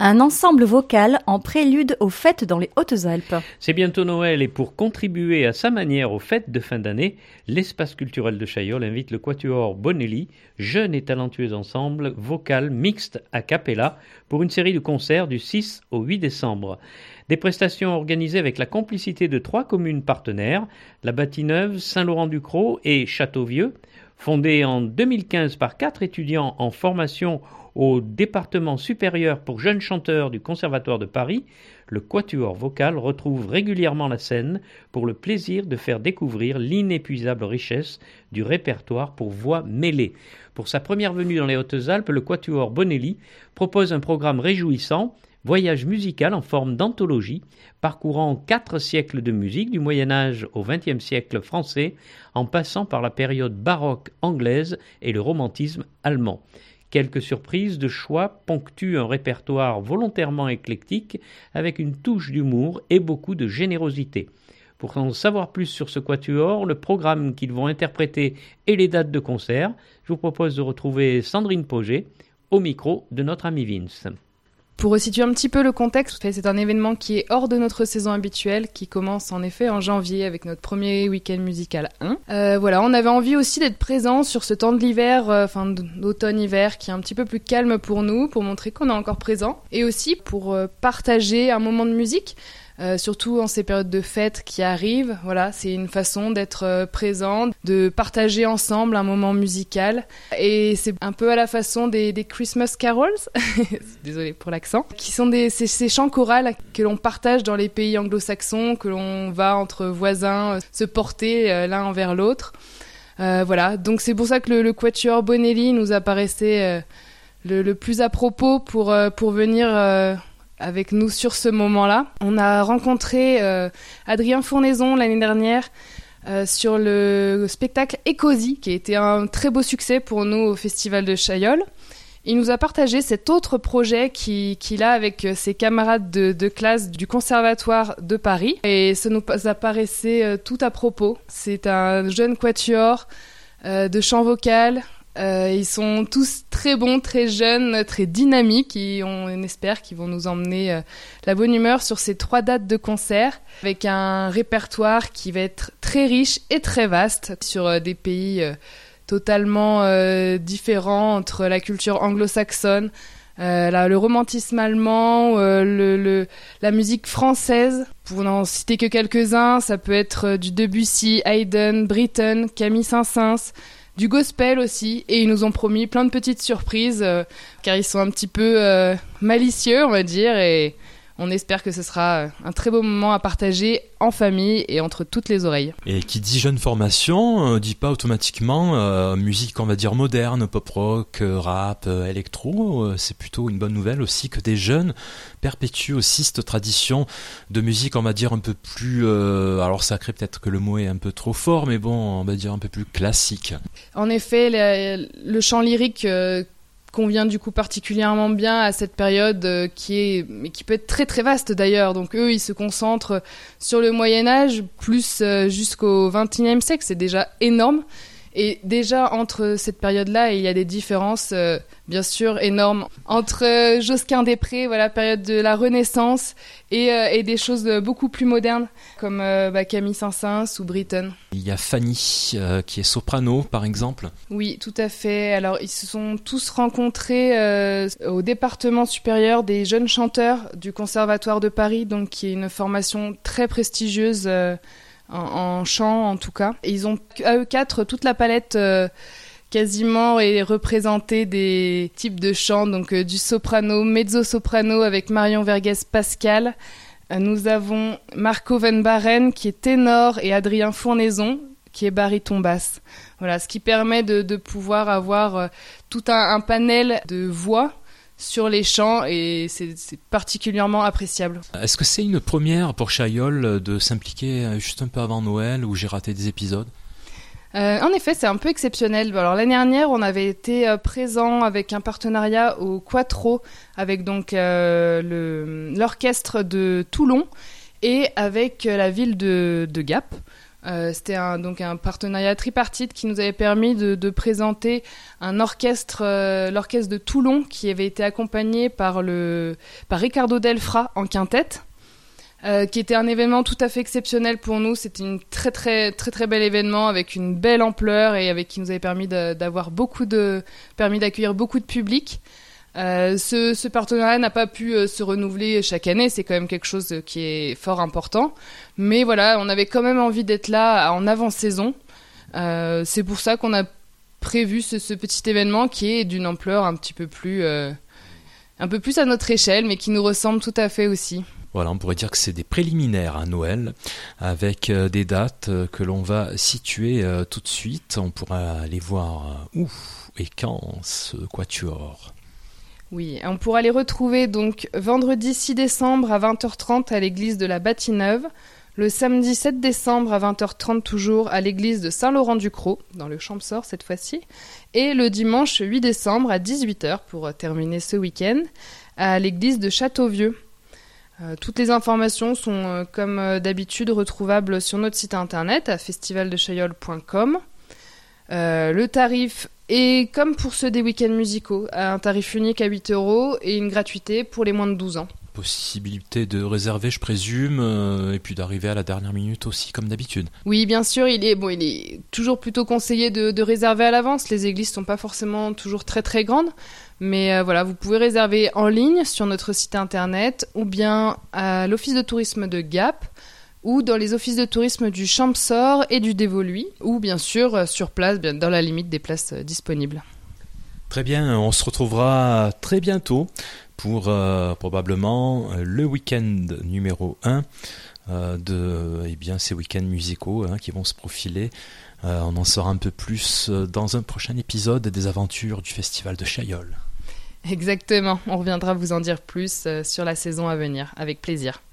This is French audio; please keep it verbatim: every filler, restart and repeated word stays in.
Un ensemble vocal en prélude aux fêtes dans les Hautes-Alpes. C'est bientôt Noël et pour contribuer à sa manière aux fêtes de fin d'année, l'espace culturel de Chaillol invite le quatuor Bonelli, jeune et talentueux ensemble vocal mixte a cappella, pour une série de concerts du six au huit décembre. Des prestations organisées avec la complicité de trois communes partenaires, la Bâtie-Neuve, Saint-Laurent-du-Croc et Châteauvieux. Fondée en deux mille quinze par quatre étudiants en formation au département supérieur pour jeunes chanteurs du Conservatoire de Paris, le quatuor vocal retrouve régulièrement la scène pour le plaisir de faire découvrir l'inépuisable richesse du répertoire pour voix mêlées. Pour sa première venue dans les Hautes-Alpes, le quatuor Bonelli propose un programme réjouissant, voyage musical en forme d'anthologie, parcourant quatre siècles de musique du Moyen-Âge au vingtième siècle français, en passant par la période baroque anglaise et le romantisme allemand. Quelques surprises de choix ponctuent un répertoire volontairement éclectique avec une touche d'humour et beaucoup de générosité. Pour en savoir plus sur ce quatuor, le programme qu'ils vont interpréter et les dates de concert, je vous propose de retrouver Sandrine Pauget au micro de notre ami Vince. Pour resituer un petit peu le contexte, c'est un événement qui est hors de notre saison habituelle, qui commence en effet en janvier avec notre premier week-end musical un. Euh, voilà, on avait envie aussi d'être présents sur ce temps de l'hiver, euh, enfin d'automne-hiver, qui est un petit peu plus calme pour nous, pour montrer qu'on est encore présent, et aussi pour euh, partager un moment de musique. Euh, surtout en ces périodes de fêtes qui arrivent, voilà, c'est une façon d'être euh, présent, de partager ensemble un moment musical, et c'est un peu à la façon des, des Christmas carols, désolée pour l'accent, qui sont des, ces, ces chants chorales que l'on partage dans les pays anglo-saxons, que l'on va entre voisins euh, se porter euh, l'un envers l'autre. Euh, voilà, donc c'est pour ça que le, le quatuor Bonelli nous apparaissait euh, le, le plus à propos pour, euh, pour venir... Euh, avec nous sur ce moment-là. On a rencontré euh, Adrien Fournaison l'année dernière euh, sur le spectacle Ecosie, qui a été un très beau succès pour nous au Festival de Chaillol. Il nous a partagé cet autre projet qui, qu'il a avec ses camarades de, de classe du Conservatoire de Paris. Et ça nous apparaissait euh, tout à propos. C'est un jeune quatuor euh, de chant vocal. Euh, ils sont tous très bons, très jeunes, très dynamiques et on espère qu'ils vont nous emmener euh, la bonne humeur sur ces trois dates de concert avec un répertoire qui va être très riche et très vaste sur euh, des pays euh, totalement euh, différents entre la culture anglo-saxonne, euh, la, le romantisme allemand, euh, le, le, la musique française. Pour n'en citer que quelques-uns, ça peut être euh, du Debussy, Haydn, Britten, Camille Saint-Saëns, du gospel aussi, et ils nous ont promis plein de petites surprises, euh, car ils sont un petit peu euh, malicieux, on va dire, et on espère que ce sera un très beau moment à partager en famille et entre toutes les oreilles. Et qui dit jeune formation, euh, dit pas automatiquement euh, musique, on va dire, moderne, pop-rock, euh, rap, euh, électro. Euh, c'est plutôt une bonne nouvelle aussi que des jeunes perpétuent aussi cette tradition de musique, on va dire, un peu plus... Euh, alors sacré, peut-être que le mot est un peu trop fort, mais bon, on va dire un peu plus classique. En effet, le, le chant lyrique... Euh, convient du coup particulièrement bien à cette période euh, qui est mais qui peut être très très vaste d'ailleurs. Donc eux, ils se concentrent sur le Moyen-Âge plus euh, jusqu'au vingt et unième siècle, c'est déjà énorme. Et déjà entre cette période-là, il y a des différences euh, bien sûr énormes entre euh, Josquin-des-Prés, voilà, période de la Renaissance, et, euh, et des choses beaucoup plus modernes comme euh, bah, Camille Saint-Saëns ou Britten. Il y a Fanny euh, qui est soprano par exemple. Oui, tout à fait. Alors ils se sont tous rencontrés euh, au département supérieur des jeunes chanteurs du Conservatoire de Paris, donc qui est une formation très prestigieuse euh, en, en chant en tout cas. Et ils ont à eux quatre toute la palette euh, quasiment est représentée des types de chants, donc euh, du soprano, mezzo-soprano avec Marion Vergès-Pascal. Euh, nous avons Marco Van Baren qui est ténor et Adrien Fournaison qui est baryton basse. Voilà, ce qui permet de, de pouvoir avoir euh, tout un, un panel de voix sur les chants et c'est, c'est particulièrement appréciable. Est-ce que c'est une première pour Chaillol de s'impliquer juste un peu avant Noël où j'ai raté des épisodes ? Euh, en effet, c'est un peu exceptionnel. Alors l'année dernière, on avait été euh, présent avec un partenariat au Quattro, avec donc euh, le, l'orchestre de Toulon et avec euh, la ville de, de Gap. Euh, c'était un, donc un partenariat tripartite qui nous avait permis de, de présenter un orchestre, euh, l'orchestre de Toulon, qui avait été accompagné par, le, par Ricardo Delfra en quintette, euh, qui était un événement tout à fait exceptionnel pour nous. C'était un très très très très bel événement avec une belle ampleur et avec qui nous avait permis de, d'avoir beaucoup de, permis d'accueillir beaucoup de public. Euh, ce, ce partenariat n'a pas pu euh, se renouveler chaque année, c'est quand même quelque chose qui est fort important. Mais voilà, on avait quand même envie d'être là en avant-saison. Euh, c'est pour ça qu'on a prévu ce, ce petit événement qui est d'une ampleur un petit peu plus, euh, un peu plus à notre échelle, mais qui nous ressemble tout à fait aussi. Voilà, on pourrait dire que c'est des préliminaires à Noël, avec euh, des dates euh, que l'on va situer euh, tout de suite. On pourra aller voir euh, où et quand ce quatuor. Oui, on pourra les retrouver donc vendredi six décembre à vingt heures trente à l'église de la Bâtie-Neuve, le samedi sept décembre à vingt heures trente toujours à l'église de Saint-Laurent-du-Cros, dans le Champsaur cette fois-ci, et le dimanche huit décembre à dix-huit heures pour terminer ce week-end à l'église de Châteauvieux. Euh, toutes les informations sont euh, comme euh, d'habitude retrouvables sur notre site internet à festival de chaillol point com. Euh, le tarif est comme pour ceux des week-ends musicaux, un tarif unique à huit euros et une gratuité pour les moins de douze ans. Possibilité de réserver, je présume, euh, et puis d'arriver à la dernière minute aussi, comme d'habitude. Oui, bien sûr, il est, bon, il est toujours plutôt conseillé de, de réserver à l'avance. Les églises ne sont pas forcément toujours très très grandes, mais euh, voilà, vous pouvez réserver en ligne sur notre site internet ou bien à l'office de tourisme de Gap, ou dans les offices de tourisme du Champsaur et du Dévoluy, ou bien sûr sur place, bien dans la limite des places disponibles. Très bien, on se retrouvera très bientôt pour euh, probablement le week-end numéro un euh, de eh bien, ces week-ends musicaux hein, qui vont se profiler. Euh, on en saura un peu plus dans un prochain épisode des aventures du Festival de Chaillol. Exactement, on reviendra vous en dire plus sur la saison à venir, avec plaisir.